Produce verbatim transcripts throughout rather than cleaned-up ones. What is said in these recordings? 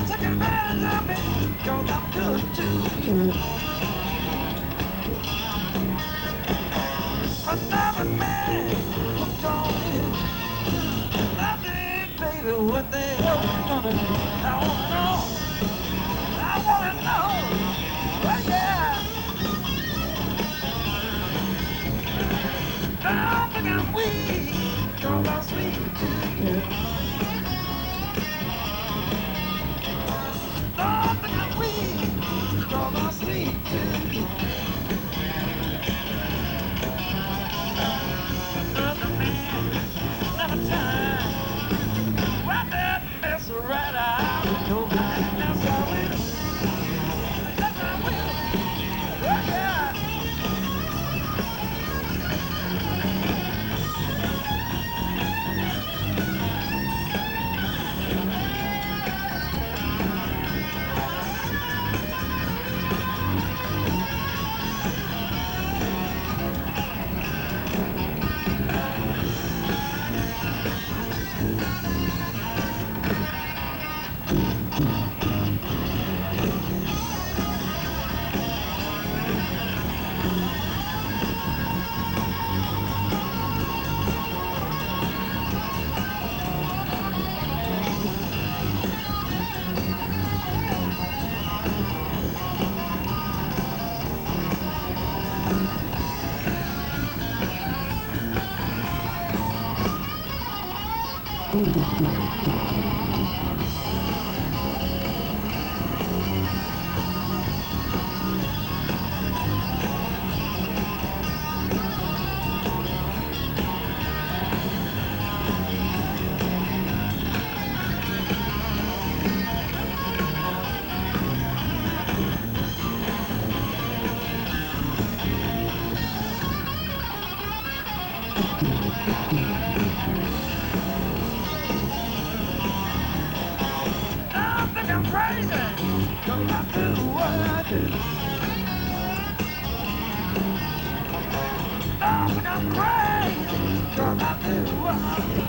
take advantage of me, 'cause I'm good too. Another man hooked on you. I think, baby, what the hell we gonna do? I wanna know. I wanna know. Oh, yeah. I don't think I'm weak, 'cause I'm sweet too. I don't think I'm weak, 'cause I'm sweet too. Another man, another time. Why that mess right out of your mind? That's how we do. That's how we do. Oh, yeah. I think I'm crazy, 'cause I do what I do. I think I'm crazy, 'cause I do what I do.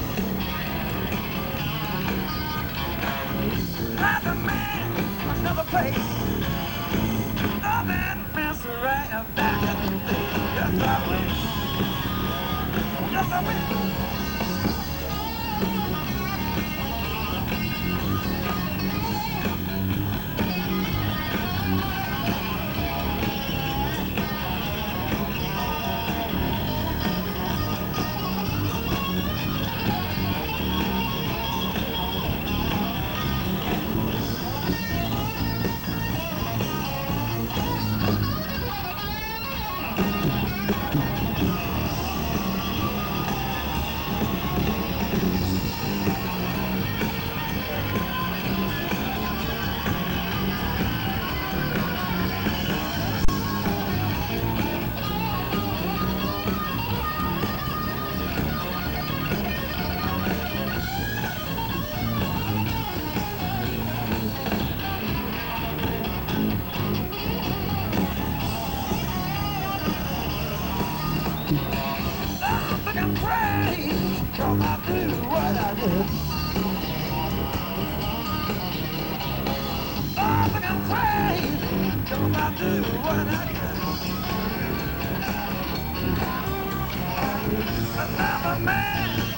Another man, another place. Nothing mess around back at the place. That's how we do. That's how we do. I think I'm crazy, 'cause I do what I do. I think I'm crazy, 'cause I do what I do. Another man.